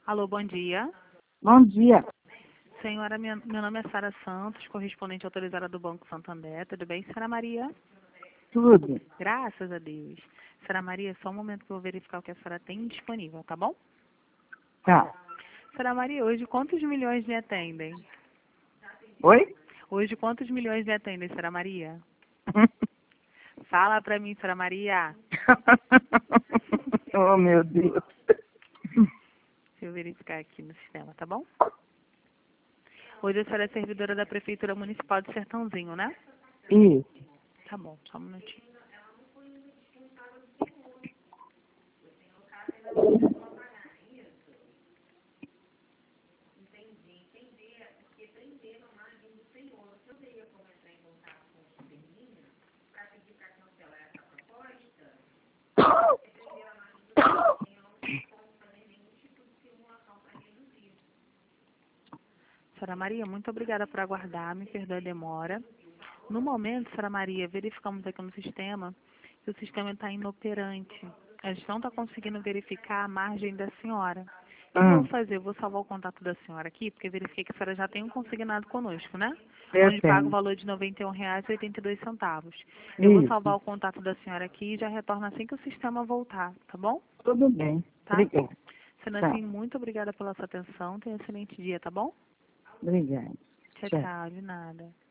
Alô, bom dia. Bom dia. Senhora, meu nome é Sara Santos, correspondente autorizada do Banco Santander. Tudo bem, senhora Maria? Tudo. Graças a Deus. Senhora Maria, só um momento que eu vou verificar o que a senhora tem disponível, tá bom? Tá. Senhora Maria, hoje quantos milhões me atendem? Oi? Hoje quantos milhões me atendem, senhora Maria? Fala pra mim, senhora Maria. Oh, meu Deus. Deixa eu verificar aqui no sistema, tá bom? Hoje a senhora é servidora da Prefeitura Municipal de Sertãozinho, né? Isso. Tá bom, só um minutinho. Senhora Maria, muito obrigada por aguardar, me perdoe a demora. No momento, senhora Maria, verificamos aqui no sistema que o sistema está inoperante. A gente não está conseguindo verificar a margem da senhora. O que eu vou fazer? Eu vou salvar o contato da senhora aqui, porque verifiquei que a senhora já tem um consignado conosco, né? Eu Onde paga o tenho. valor de R$ 91,82. Eu vou salvar Isso. o contato da senhora aqui e já retorno assim que o sistema voltar, tá bom? Tudo bem. Tá? Obrigada. Sendo Tá. assim, muito obrigada pela sua atenção. Tenha um excelente dia, tá bom? Obrigada. Tchau, Tchau. tchau. De nada.